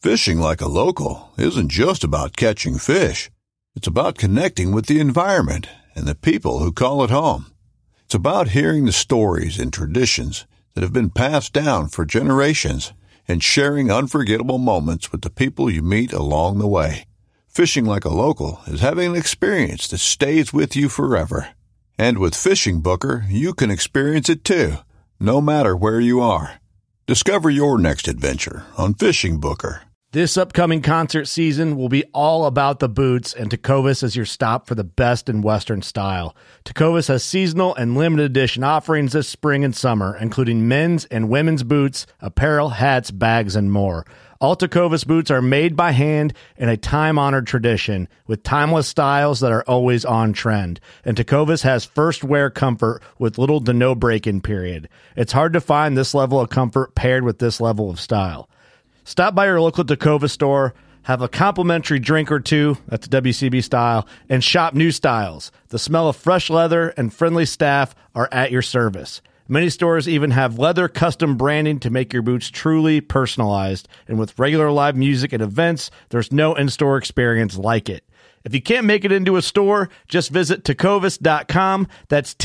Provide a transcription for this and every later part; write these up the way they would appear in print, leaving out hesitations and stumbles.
Fishing like a local isn't just about catching fish. It's about connecting with the environment and the people who call it home. It's about hearing the stories and traditions that have been passed down for generations and sharing unforgettable moments with the people you meet along the way. Fishing like a local is having an experience that stays with you forever. And with Fishing Booker, you can experience it too, no matter where you are. Discover your next adventure on Fishing Booker. This upcoming concert season will be all about the boots, and Tecovas is your stop for the best in Western style. Tecovas has seasonal and limited edition offerings this spring and summer, including men's and women's boots, apparel, hats, bags, and more. All Tecovas boots are made by hand in a time-honored tradition with timeless styles that are always on trend. And Tecovas has first wear comfort with little to no break-in period. It's hard to find this level of comfort paired with this level of style. Stop by your local Tecovas store, have a complimentary drink or two, that's WCB style, and shop new styles. The smell of fresh leather and friendly staff are at your service. Many stores even have leather custom branding to make your boots truly personalized. And with regular live music and events, there's no in-store experience like it. If you can't make it into a store, just visit tecovas.com. That's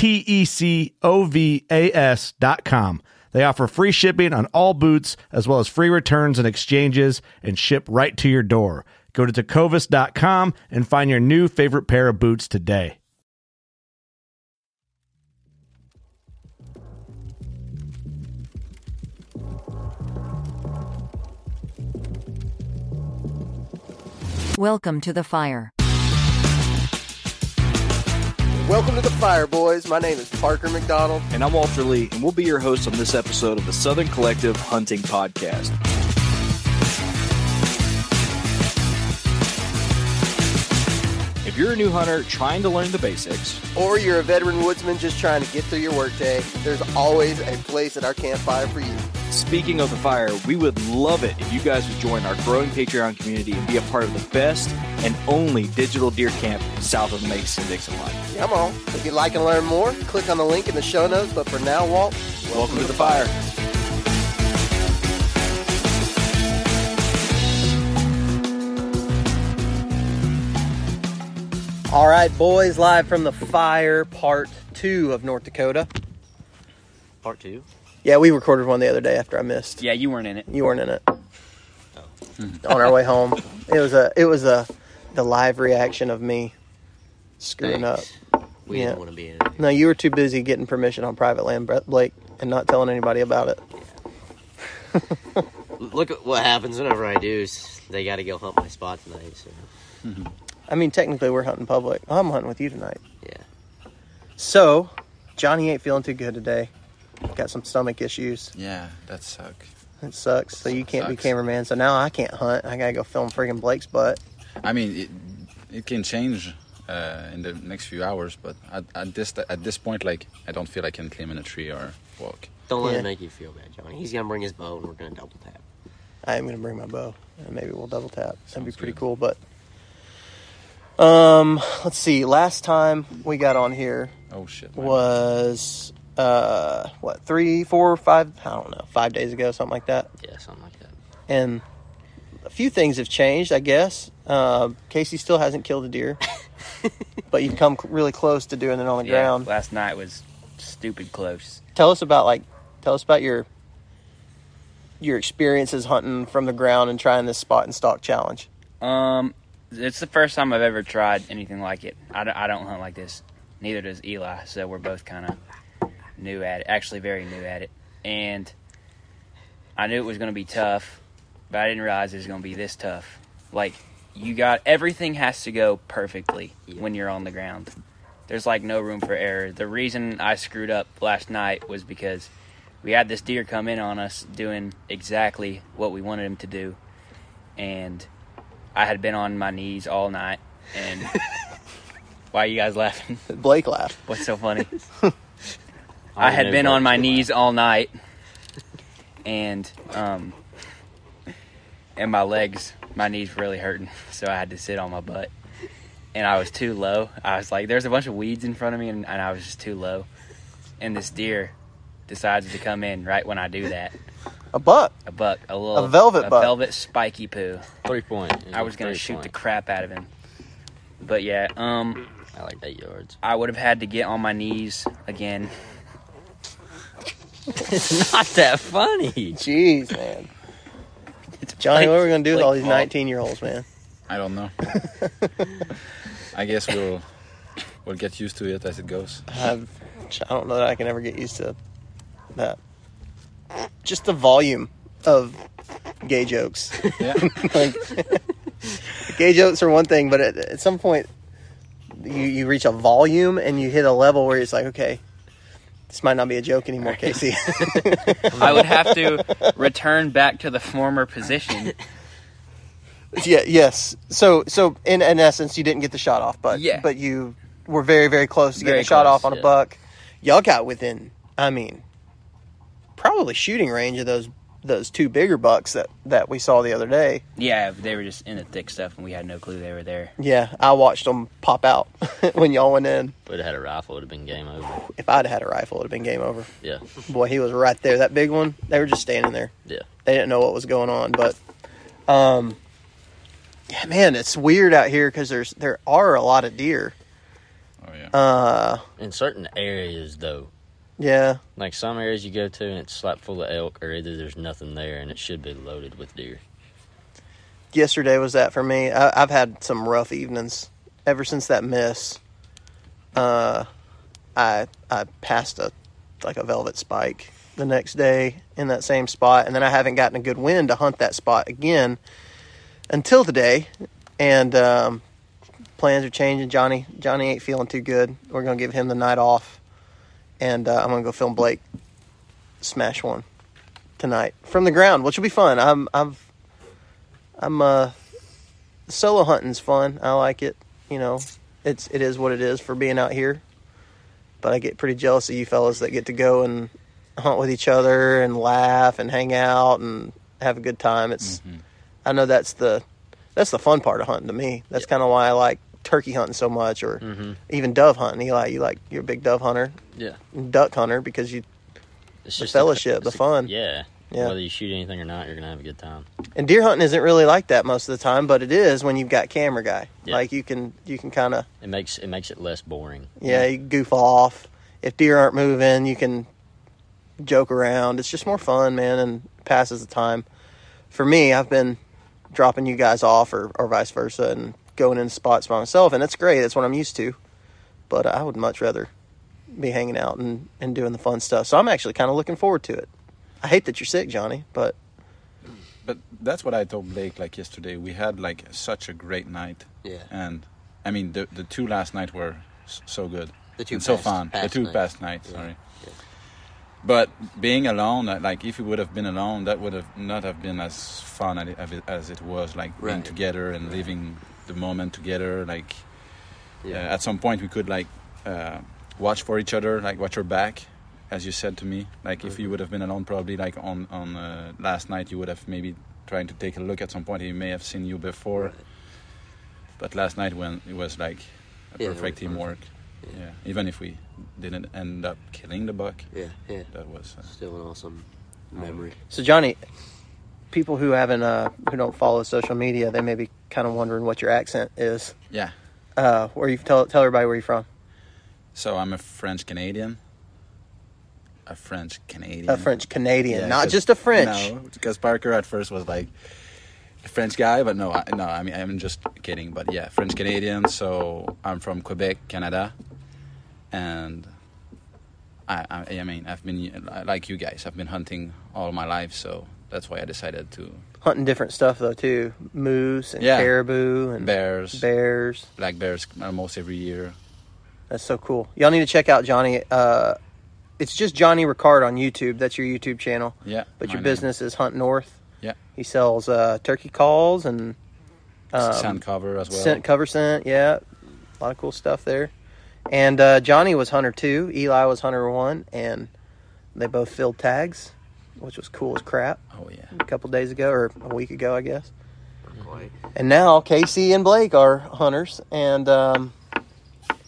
TECOVAS.com. They offer free shipping on all boots, as well as free returns and exchanges, and ship right to your door. Go to tecovas.com and find your new favorite pair of boots today. Welcome to the Fire. Welcome to the Fire, boys. My name is Parker McDonald. And I'm Walter Lee, and we'll be your hosts on this episode of the Southern Collective Hunting Podcast. If you're a new hunter trying to learn the basics, or you're a veteran woodsman just trying to get through your workday, there's always a place at our campfire for you. Speaking of the fire, we would love it if you guys would join our growing Patreon community and be a part of the best and only digital deer camp south of the Mason-Dixon line. Come on. If you'd like to learn more, click on the link in the show notes. But for now, Walt, welcome to the fire. All right, boys, live from the Fire, part 2 of North Dakota. Part 2? Yeah, we recorded one the other day after I missed. Yeah, you weren't in it. You weren't in it. Oh. On our way home. It was the live reaction of me screwing up. We didn't want to be in it. No, you were too busy getting permission on private land, Blake, and not telling anybody about it. Yeah. Look at what happens whenever I do. They got to go hunt my spot tonight. So. Mm-hmm. I mean, technically, we're hunting public. I'm hunting with you tonight. Yeah. So, Johnny ain't feeling too good today. Got some stomach issues. Yeah, that sucks. It sucks. So you can't be cameraman. So now I can't hunt. I gotta go film friggin' Blake's butt. I mean, it can change in the next few hours, but at this point, like, I don't feel I can climb in a tree or walk. Don't let it make you feel bad, Johnny. He's gonna bring his bow and we're gonna double tap. I am gonna bring my bow and maybe we'll double tap. That'd be pretty cool. But let's see. Last time we got on here, was 3, 4, 5? I don't know. 5 days ago, something like that. Yeah, something like that. And a few things have changed, I guess. Casey still hasn't killed a deer, but you've come really close to doing it on the ground. Last night was stupid close. Tell us about your experiences hunting from the ground and trying this spot and stalk challenge. It's the first time I've ever tried anything like it. I don't hunt like this. Neither does Eli, so we're both kind of new at it. Actually, very new at it. And I knew it was going to be tough, but I didn't realize it was going to be this tough. Like, everything has to go perfectly when you're on the ground. There's, like, no room for error. The reason I screwed up last night was because we had this deer come in on us doing exactly what we wanted him to do. And I had been on my knees all night. And why are you guys laughing? Blake laughed. What's so funny? I had been on my knees all night. And my legs, my knees were really hurting. So I had to sit on my butt. And I was too low. I was like, there's a bunch of weeds in front of me, and I was just too low. And this deer decides to come in right when I do that. A buck. A buck. A velvet buck. A velvet spiky poo. 3 point. I was going to shoot the crap out of him. But yeah, I like 8 yards. I would have had to get on my knees again. It's not that funny. Jeez, man. Johnny, what are we going to do with all these 19-year-olds, man? I don't know. I guess we'll get used to it as it goes. I don't know that I can ever get used to that. Just the volume of gay jokes. Yeah. Like, gay jokes are one thing, but at some point you reach a volume and you hit a level where it's like, okay, this might not be a joke anymore, Casey. I would have to return back to the former position. Yeah. Yes. So in essence, you didn't get the shot off, but you were very, very close to getting a shot off on a buck. Y'all got within, probably shooting range of those 2 bigger bucks that we saw the other day. Yeah, they were just in the thick stuff, and we had no clue they were there. Yeah, I watched them pop out when y'all went in. If we'd have had a rifle, it would have been game over. If I'd had a rifle, it would have been game over. Yeah. Boy, he was right there. That big one, they were just standing there. Yeah. They didn't know what was going on, but yeah, man, it's weird out here because there are a lot of deer. Oh yeah. In certain areas, though. Yeah. Like some areas you go to and it's slap full of elk, or either there's nothing there and it should be loaded with deer. Yesterday was that for me. I've had some rough evenings ever since that miss. I passed a velvet spike the next day in that same spot, and then I haven't gotten a good wind to hunt that spot again until today. And plans are changing. Johnny ain't feeling too good. We're gonna give him the night off. And I'm going to go film Blake smash one tonight from the ground, which will be fun. Solo hunting's fun. I like it. You know, it is what it is for being out here. But I get pretty jealous of you fellas that get to go and hunt with each other and laugh and hang out and have a good time. I know that's the fun part of hunting to me. That's kind of why I like turkey hunting so much, or even dove hunting. You're a big dove hunter, duck hunter, because it's the just fellowship, the fun. Yeah. Whether you shoot anything or not, you're gonna have a good time. And deer hunting isn't really like that most of the time, but it is when you've got camera guy. Yeah. Like you can kind of it makes it less boring. Yeah, you goof off. If deer aren't moving, you can joke around. It's just more fun, man, and passes the time. For me, I've been dropping you guys off, or vice versa, and going in spots by myself, and that's great. That's what I'm used to. But I would much rather be hanging out and doing the fun stuff. So I'm actually kind of looking forward to it. I hate that you're sick, Johnny, but that's what I told Blake yesterday. We had such a great night. Yeah. And I mean the 2 last night were so good. The 2 and so fun. The 2 past nights, sorry. Yeah. But being alone, if we would have been alone, that would have not have been as fun as it was. Being together and living the moment together. At some point we could watch for each other, watch your back, as you said to me. If you would have been alone, probably on last night, you would have maybe trying to take a look at some point. He may have seen you before. Right. But last night, when it was a perfect teamwork. Yeah. Even if we didn't end up killing the buck. Yeah. That was still an awesome memory. So Johnny, people who who don't follow social media, they may be kind of wondering what your accent is. Yeah. Where you tell everybody where you're from. So I'm a French Canadian. A French Canadian, not just a French. No, because Parker at first was a French guy, but no. I mean, I'm just kidding. But yeah, French Canadian. So I'm from Quebec, Canada, and I mean, I've been like you guys. I've been hunting all my life, so that's why I decided to hunting different stuff though too. Moose and caribou and bears, black bears, almost every year. That's so cool. Y'all need to check out Johnny. It's just Johnny Ricard on YouTube. That's your YouTube channel. Yeah. But your business is Hunt North. Yeah. He sells turkey calls and scent cover as well. Scent, yeah. A lot of cool stuff there. And Johnny was Hunter 2. Eli was Hunter 1. And they both filled tags, which was cool as crap. Oh, yeah. A couple days ago, or a week ago, I guess. And now Casey and Blake are hunters. And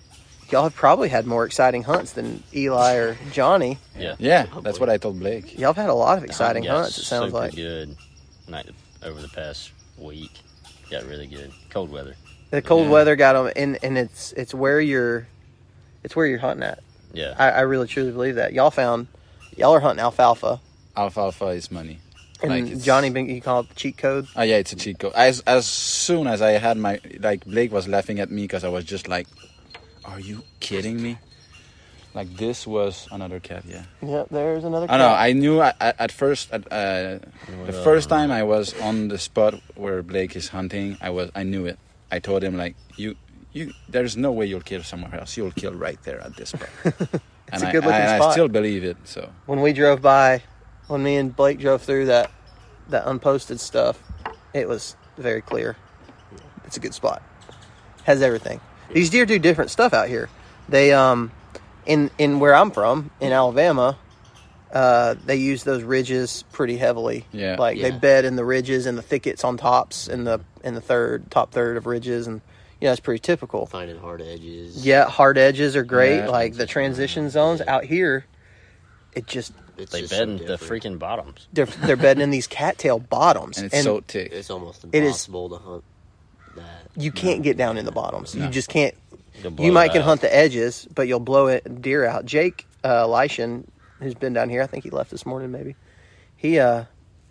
y'all have probably had more exciting hunts than Eli or Johnny. Yeah. Yeah, that's what I told Blake. Y'all have had a lot of exciting Got hunts, it sounds super like. good over the past week. Got really good. Cold weather. The cold weather got them, and it's where you're hunting at. Yeah. I really truly believe that. Y'all are hunting alfalfa. Alfalfa is money. And Johnny, you call it the cheat code? Oh yeah, it's a cheat code. As soon as I had my, like, Blake was laughing at me because I was just like, "Are you kidding me?" Like, this was another cat. Yeah. Yep, there's another cat. I know. I knew at first. The first time I was on the spot where Blake is hunting, I knew it. I told him, like, you. There's no way you'll kill somewhere else. You'll kill right there at this spot. It's a good looking spot. I still believe it. So when we drove by, when me and Blake drove through that unposted stuff, it was very clear. It's a good spot. Has everything. These deer do different stuff out here. They in where I'm from in Alabama, they use those ridges pretty heavily. Yeah. They bed in the ridges and the thickets on tops in the top third of ridges, and it's pretty typical. Finding hard edges. Yeah, hard edges are great. Yeah. Like the transition zones out here, they bed in the freaking bottoms. They're bedding in these cattail bottoms, and it's so thick. It's almost impossible to hunt that. You can't get down in the bottoms. No. You just can't. You can hunt the edges, but you'll blow deer out. Jake Lyshin, who's been down here, I think he left this morning. Maybe he'll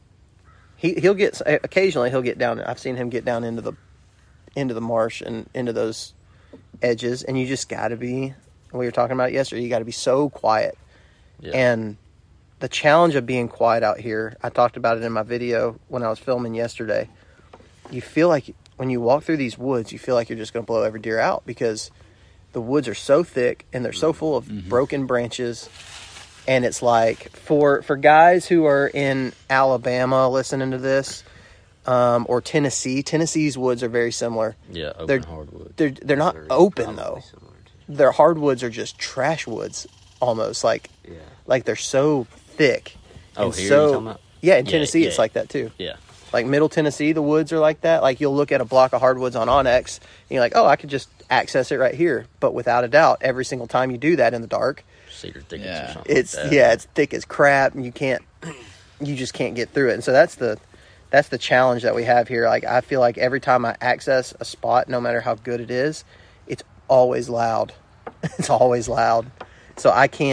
get occasionally. He'll get down. I've seen him get down into the marsh and into those edges, and you just got to be. We were talking about it yesterday. You got to be so quiet, and the challenge of being quiet out here. I talked about it in my video when I was filming yesterday. You feel like when you walk through these woods, you feel like you're just going to blow every deer out because the woods are so thick and they're so full of broken branches. And it's like for guys who are in Alabama listening to this, or Tennessee's woods are very similar. Yeah, open hardwood. They're not open though. Their hardwoods are just trash woods almost, like they're so thick. Oh, here you're talking about? Yeah, in Tennessee it's like that too. Yeah. Like Middle Tennessee, the woods are like that. Like you'll look at a block of hardwoods on Onyx, and you're like, oh, I could just access it right here. But without a doubt, every single time you do that in the dark, cedar thickets or something. It's thick as crap, and you just can't get through it. And so that's the challenge that we have here. Like I feel like every time I access a spot, no matter how good it is, it's always loud. It's always loud. So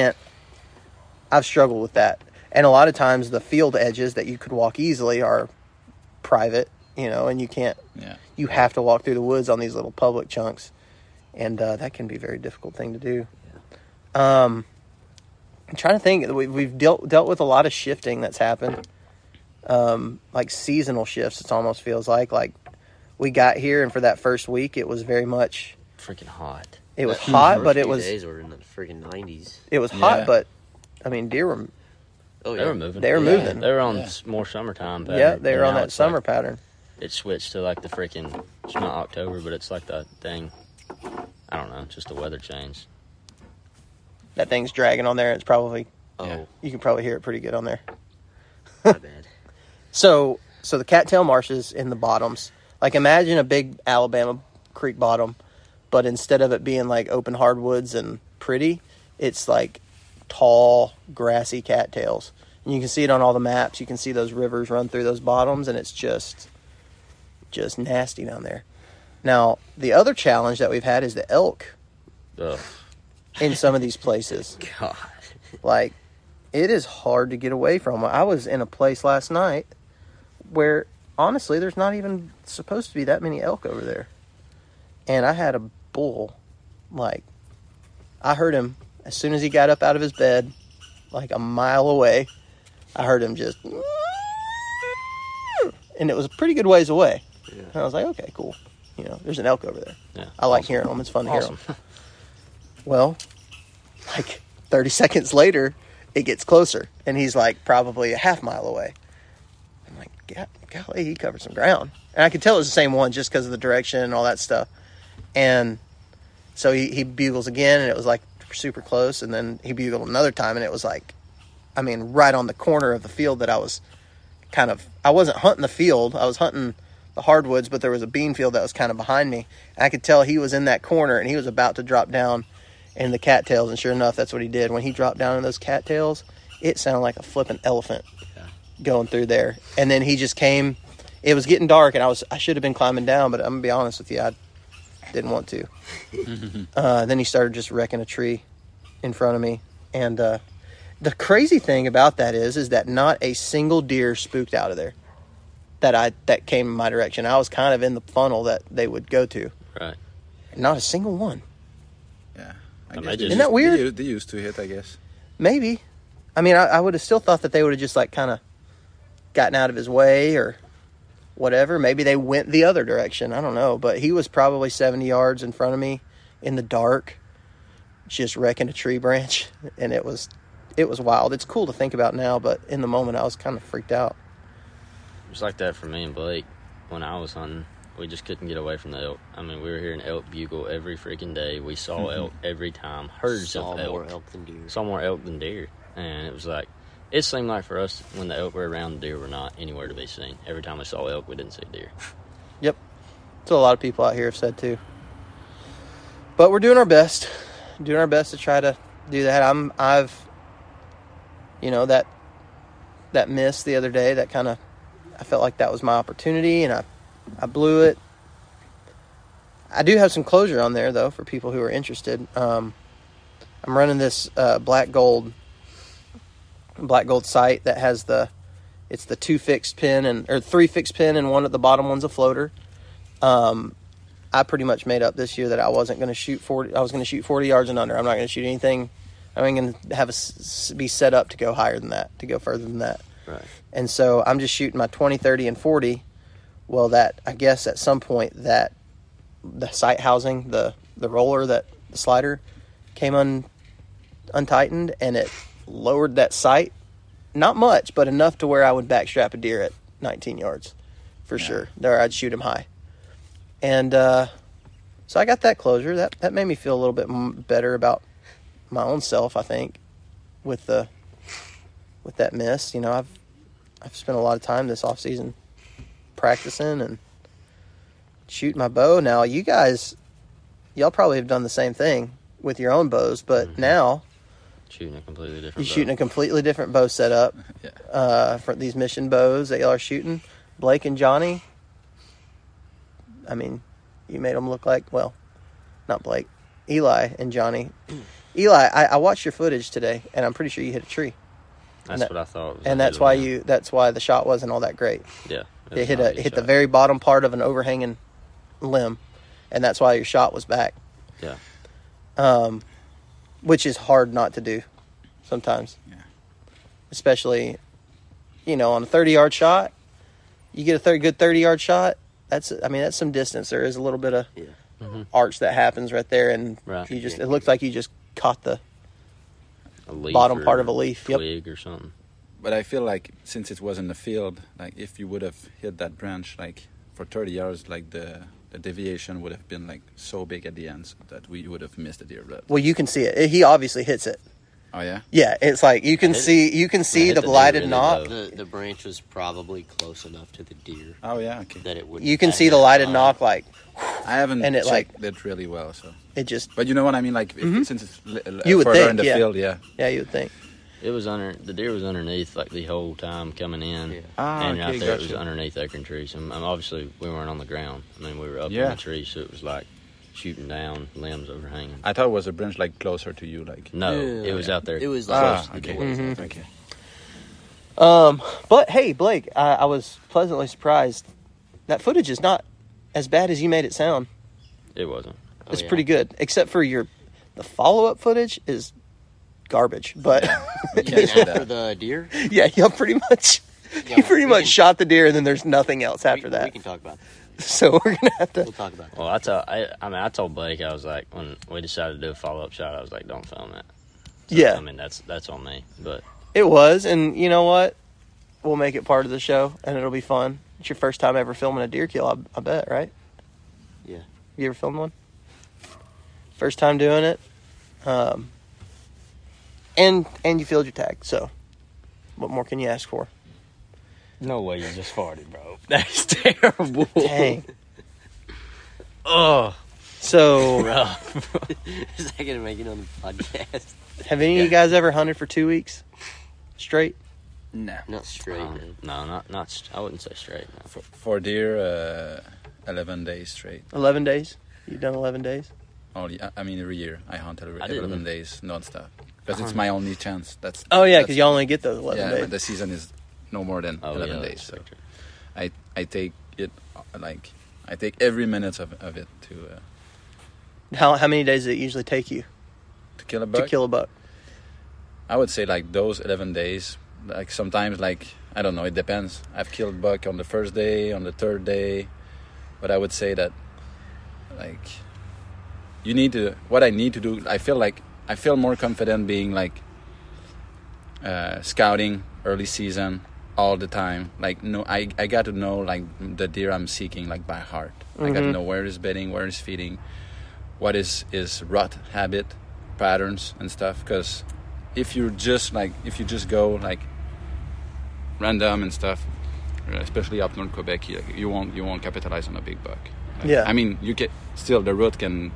I've struggled with that. And a lot of times the field edges that you could walk easily are private, and you can't. Yeah. You have to walk through the woods on these little public chunks, and that can be a very difficult thing to do. I'm trying to think. We've dealt with a lot of shifting that's happened, like seasonal shifts. It almost feels like we got here, and for that first week, it was very much freaking hot. It was hot, but it was days were in the freaking 90s. It was hot, but I mean, deer were. Oh, yeah. They were moving. They were moving. They were on more summertime pattern. Yeah, they were on that summer pattern. It switched to like the freaking, it's not October, but it's like that thing. I don't know, just a weather change. That thing's dragging on there. It's probably, you can probably hear it pretty good on there. My bad. So the cattail marshes in the bottoms, like imagine a big Alabama creek bottom, but instead of it being like open hardwoods and pretty, it's like tall, grassy cattails. And you can see it on all the maps. You can see those rivers run through those bottoms, and it's just nasty down there. Now, the other challenge that we've had is the elk. Ugh. In some of these places. God. Like, it is hard to get away from. I was in a place last night where, honestly, there's not even supposed to be that many elk over there. And I had a bull, like, I heard him as soon as he got up out of his bed, like a mile away. I heard him just, and it was a pretty good ways away. Yeah. And I was like, okay, cool. There's an elk over there. Yeah, I like hearing them. It's fun to hear them. Well, like 30 seconds later, it gets closer, and he's like probably a half mile away. I'm like, golly, he covered some ground. And I could tell it was the same one just because of the direction and all that stuff. And so he bugles again, and it was like super close. And then he bugled another time, and it was like, I mean, right on the corner of the field that I was I wasn't hunting the field. I was hunting the hardwoods, but there was a bean field that was kind of behind me. And I could tell he was in that corner, and he was about to drop down. and the cattails, and sure enough, that's what he did. When he dropped down in those cattails, it sounded like a flipping elephant going through there. And then he just came. It was getting dark, and I should have been climbing down, but I'm gonna be honest with you, I didn't want to. Then he started just wrecking a tree in front of me, and the crazy thing about that is that not a single deer spooked out of there that came in my direction. I was kind of in the funnel that they would go to. Right. Not a single one. Yeah. Isn't that weird? They used to hit, I guess. Maybe. I mean, I would have still thought that they would have just like kind of gotten out of his way or whatever. Maybe they went the other direction. I don't know. But he was probably 70 yards in front of me in the dark, just wrecking a tree branch. And it was wild. It's cool to think about now, but in the moment I was kind of freaked out. It was like that for me and Blake when I was hunting. We just couldn't get away from the elk. I mean, we were hearing elk bugle every freaking day. We saw elk every time. Herds of elk. Saw more elk than deer. Saw more elk than deer. And it was like, it seemed like for us, when the elk were around, the deer were not anywhere to be seen. Every time we saw elk, we didn't see deer. Yep. That's what a lot of people out here have said too. But we're doing our best. Doing our best to try to do that. That miss the other day, that kind of, I felt like that was my opportunity, and I blew it. I do have some closure on there, though, for people who are interested. I'm running this black gold sight that has it's the 2 fixed pin or 3 fixed pin, and one at the bottom one's a floater. I pretty much made up this year that I wasn't going to shoot 40. I was going to shoot 40 yards and under. I'm not going to shoot anything. I'm going to be set up to go higher than that, to go further than that. Right. And so I'm just shooting my 20, 30, and 40. Well, that, I guess at some point that the sight housing, the roller, the slider came untightened, and it lowered that sight. Not much, but enough to where I would backstrap a deer at 19 yards for sure. There, I'd shoot him high. And so I got that closure. That made me feel a little bit better about my own self, I think, with that miss. You know, I've spent a lot of time this off season practicing and shooting my bow. Now, y'all probably have done the same thing with your own bows, but now Shooting a completely different you're shooting a completely different bow setup for these mission bows that y'all are shooting. Blake and Johnny, I mean, you made them look like, well, not Blake, Eli and Johnny. Eli, I watched your footage today, and I'm pretty sure you hit a tree. That's what I thought. And that's why the shot wasn't all that great. Yeah. It hit the very bottom part of an overhanging limb, and that's why your shot was back. Yeah. Which is hard not to do sometimes. Yeah. Especially, on a 30-yard shot, you get a good 30-yard shot, that's some distance. There is a little bit of arch that happens right there, and it looks like you just caught the bottom part of a leaf. Twig or something. But I feel like since it was in the field, like if you would have hit that branch like for 30 yards, like the deviation would have been like so big at the end that we would have missed the deer. Well, you can see it. He obviously hits it. Oh yeah. Yeah, it's like you can see the lighted knock. The branch was probably close enough to the deer. Oh yeah, okay. That it would. You can see the lighted knock like. I haven't and it checked it really well, so it just. But you know what I mean, like since it's you would further think, in the field, yeah. Yeah, you would think. It was the deer was underneath like the whole time coming in, okay, and out there it was underneath acorn trees. And obviously we weren't on the ground. I mean, we were up in the tree, so it was like shooting down, limbs overhanging. I thought it was a branch like closer to you, like. No, it was out there. It was close. okay. Okay. But hey, Blake, I was pleasantly surprised. That footage is not as bad as you made it sound. It wasn't. It's pretty good, except for the follow-up footage is garbage. But For the deer? Yeah, you pretty much. Yeah, you pretty much shot the deer, and then there's nothing else after that. We can talk about that. So we're gonna have to. We'll talk about that. Well, I told Blake, I was like, when we decided to do a follow-up shot, I was like, don't film it. So, Yeah. I mean, that's on me, but It was, and you know what? We'll make it part of the show, and it'll be fun. It's your first time ever filming a deer kill, I bet, right? Yeah. You ever filmed one? First time doing it. And you filled your tag, so what more can you ask for? no way you just farted, bro. That's terrible. Dang. Oh. So, Rough. Is that gonna make it on the podcast? have any of you guys ever hunted for 2 weeks straight? No. Not straight. man. No, not. I wouldn't say straight. No. For deer, 11 days straight. 11 days? You've done 11 days? Only, I mean, every year I hunt 11 didn't. days nonstop because it's my only chance. That's Oh, yeah, that's- because you only get those 11 yeah, days. but the season is no more than Oh, 11 yeah, days. So that's true. I take it like I take every minute of it How many days does it usually take you to kill a buck. to kill a buck? I would say like those 11 days. Like sometimes, like I don't know, it depends. I've killed buck on the first day, on the third day, but I would say that like you need to. What I need to do, I feel more confident being like scouting early season all the time. Like no, I got to know like the deer I'm seeking like by heart. I got to know where he's bedding, where he's feeding, what is his rut habit, patterns and stuff. Because if you just go like random and stuff, especially up north Quebec, you won't capitalize on a big buck. Like, Yeah. I mean, you can still the rut can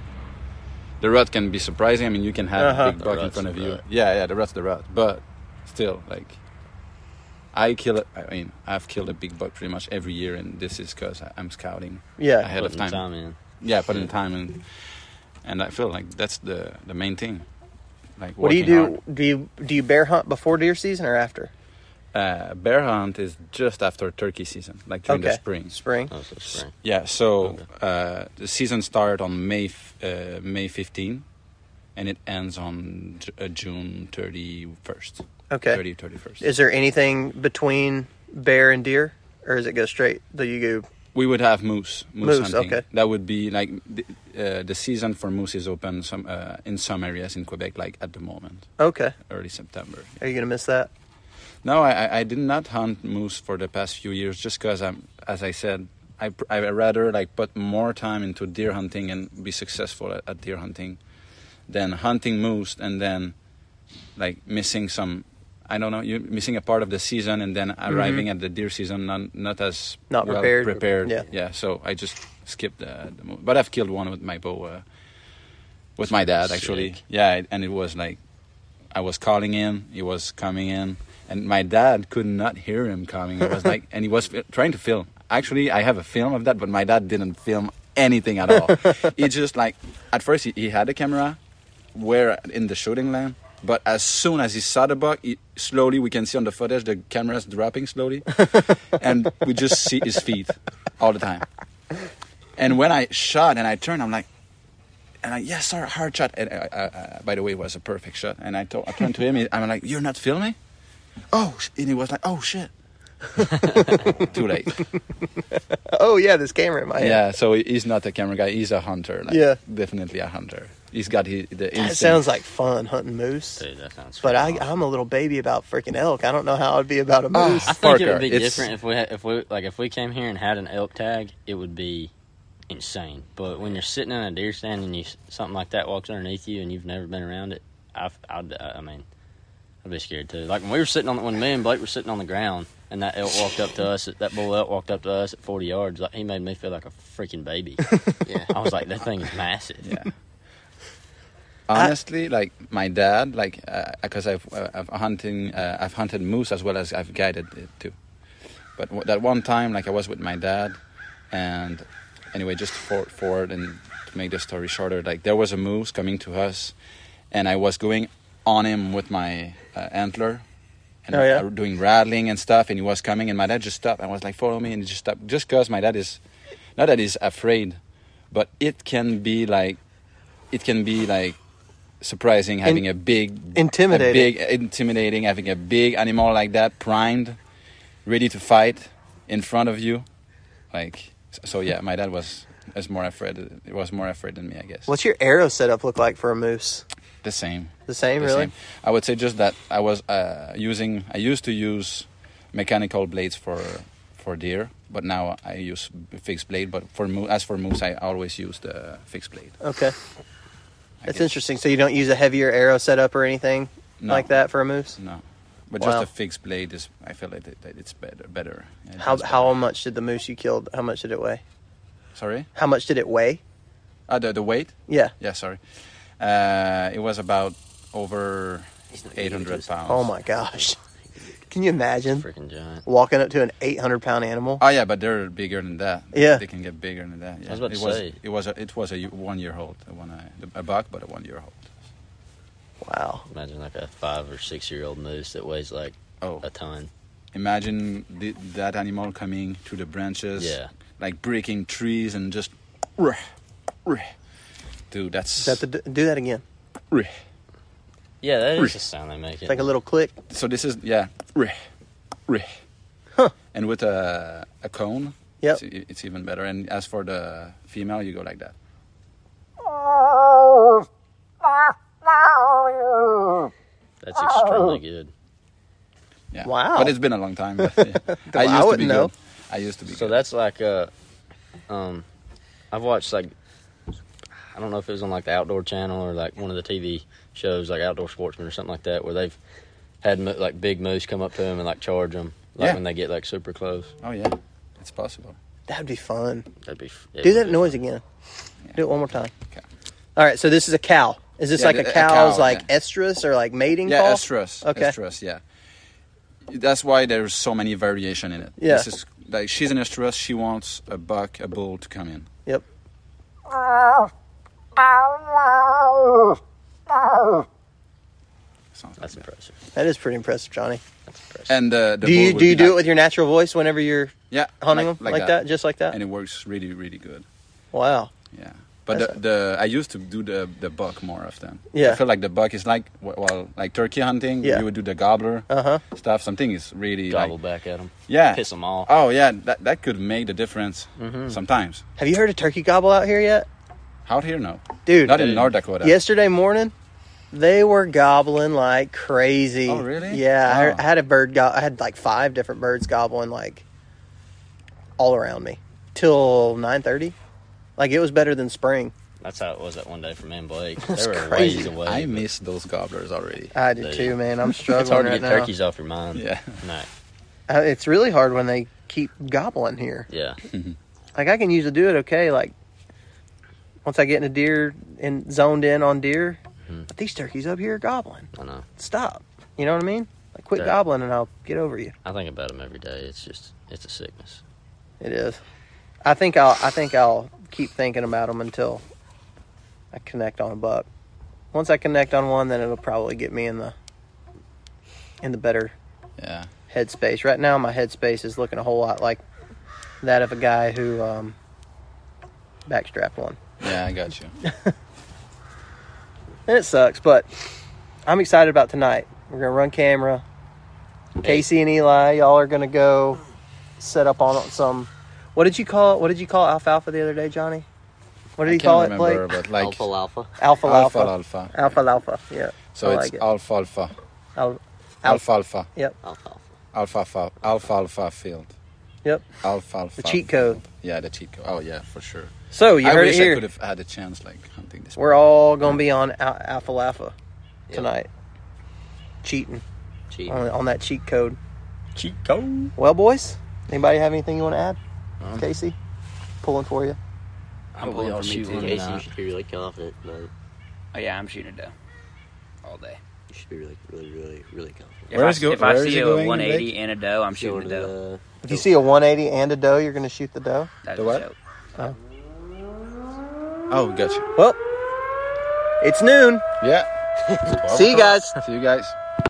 be surprising. I mean, you can have a big buck in front of you. Yeah, the rut's the rut, but still, like I've killed a big buck pretty much every year, and this is because I'm scouting ahead of Putting time. in. Yeah, putting time and I feel like that's the main thing. Like What do you working do? hard. Do you bear hunt before deer season or after? Bear hunt is just after turkey season, like during the spring. Spring. Oh, so spring. Yeah, so the season starts on May 15, and it ends on June 31st. Okay. 31st. Is there anything between bear and deer, or does it go straight? Do you go? We would have moose Moose, hunting. okay. That would be like the season for moose is open in some areas in Quebec, like at the moment, Okay. early September. Are you gonna miss that? No, I did not hunt moose for the past few years just because as I said, I rather like put more time into deer hunting and be successful at deer hunting than hunting moose and then like missing you're missing a part of the season and then arriving at the deer season not as Not well prepared. Yeah. So I just skipped the moose. But I've killed one with my bow, with my dad actually. Sick. Yeah, and it was like I was calling in, he was coming in. And my dad could not hear him coming. It was like, and he was trying to film. Actually, I have a film of that, but my dad didn't film anything at all. He just like, at first he had a camera, where in the shooting lane, but as soon as he saw the buck, slowly we can see on the footage the camera's dropping slowly, and we just see his feet all the time. And when I shot and I turned, I'm like, yes, sir, hard shot. And by the way, it was a perfect shot. And I turned to him, I'm like, you're not filming? Oh, and he was like, oh shit. Too late. Oh yeah, this camera in my hand. Yeah, so he's not a camera guy, he's a hunter. Like, Yeah. Definitely a hunter. He's got the That instinct. sounds like fun hunting moose. Dude, that sounds. But freaking I'm a little baby about freaking elk. I don't know how I'd be about a Ah. moose. I think it Parker, would be it's- different if we came here and had an elk tag. It would be insane. But when you're sitting in a deer stand and something like that walks underneath you and you've never been around it, I'd be scared too. Like when me and Blake were sitting on the ground and that elk walked up to us, that bull elk walked up to us at 40 yards. Like, he made me feel like a freaking baby. Yeah. I was like, that thing is massive. Yeah. Honestly, like my dad, like because I've hunted moose as well as I've guided it too. But that one time, like I was with my dad, and anyway, just forward and to make the story shorter, like there was a moose coming to us, and I was going on him with my antler, and doing rattling and stuff, and he was coming, and my dad just stopped. I was like, follow me, and he just stopped, just because my dad is not that he's afraid, but it can be like surprising having intimidating having a big animal like that primed, ready to fight in front of you, like so. Yeah, my dad was more afraid. It was more afraid than me, I guess. What's your arrow setup look like for a moose? The same. The same, really? I would say just that I was I used to use mechanical blades for deer, but now I use fixed blade. But as for moose, I always use the fixed blade. Okay. That's interesting. So you don't use a heavier arrow setup or anything like that for a moose? No. But Wow. just a fixed blade is, I feel like it's better. Yeah, How much did the moose you killed, how much did it weigh? Sorry? How much did it weigh? The weight? Yeah. Yeah, sorry. It was about over 800 pounds. Oh my gosh. Can you imagine Freaking giant. walking up to an 800-pound animal? Oh yeah, but they're bigger than that. Yeah. They can get bigger than that. Yeah. I was about to say. It was a 1-year-old, a buck, but a 1-year-old. Wow. Imagine like a 5 or 6 year old moose that weighs like a ton. Imagine that animal coming through the branches, like breaking trees and just, dude, that's. Do that again. Yeah, that is the sound they make. It's like a little click. So this is and with a cone, it's even better. And as for the female, you go like that. That's extremely good. Yeah. Wow. But it's been a long time. But, I wouldn't know. I used to be. So good. that's like I've watched like, I don't know if it was on like the Outdoor Channel or like one of the TV shows like Outdoor Sportsman or something like that, where they've had like big moose come up to them and like charge them when they get like super close. Oh yeah, it's possible. That'd be fun. That'd be. Do that noise again. Yeah. Do it one more time. Okay. All right. So this is a cow. Is this like a cow's like estrus or like mating call? Yeah, estrus. Okay. Estrus. Yeah. That's why there's so many variation in it. Yeah. This is like she's an estrus. She wants a bull to come in. Yep. That's impressive. That is pretty impressive, Johnny. That's impressive. And the do you do it with your natural voice whenever you're hunting them like that, just like that? And it works really, really good. Wow. Yeah. But the I used to do the buck more often. Yeah. I feel like the buck is like like turkey hunting. Yeah. You would do the gobbler stuff. Something is really Gobble back at them. Yeah. Piss them off. Oh yeah, that could make the difference sometimes. Have you heard a turkey gobble out here yet? Out here, no. Dude. Not in North Dakota. Yesterday morning, they were gobbling like crazy. Oh really? Yeah. Oh. I had I had like 5 different birds gobbling like all around me till 9:30. Like it was better than spring. That's how it was that one day for me and Blake. That's They were crazy. ways away. I miss those gobblers already. I do too, man. I'm struggling It's hard to right get now. turkeys off your mind. Yeah. No. It's really hard when they keep gobbling here. Yeah. Like I can usually do it okay. Like once I get in a deer and zoned in on deer, but these turkeys up here are gobbling. I know. Stop. You know what I mean? Like quit Yeah. gobbling and I'll get over you. I think about them every day. It's a sickness. It is. I think I'll keep thinking about them until I connect on a buck. Once I connect on one, then it'll probably get me in the better headspace. Right now, my headspace is looking a whole lot like that of a guy who backstrapped one. Yeah, I got you. And it sucks, but I'm excited about tonight. We're gonna run camera. Casey and Eli, y'all are gonna go set up on some. What did you call alfalfa the other day, Johnny? What did he call it, Blake? But like Alfalfa. Alfalfa. Alfalfa. Yeah. So I it's like it. alfalfa. Alfalfa. Yep. Alfalfa field. Yep. Alfalfa. The cheat code. Yeah, the cheat code. Oh yeah, for sure. So you I heard it wish here. I could have had a chance like hunting this. We're all gonna be on alfalfa tonight, cheating on that cheat code. Cheat code. Well, boys, anybody have anything you want to add? Casey, pulling for you. I'm pulling for me too. Casey, you should be really confident. No, Oh yeah, I'm shooting a doe all day. you should be really, really, really, really confident. If I see a 180 and a doe, I'm shooting a Going to doe. If you see a 180 and a doe, you're gonna shoot the doe. That's The a what? joke. Oh, got you. Well, it's noon. Yeah. See you guys. See you guys.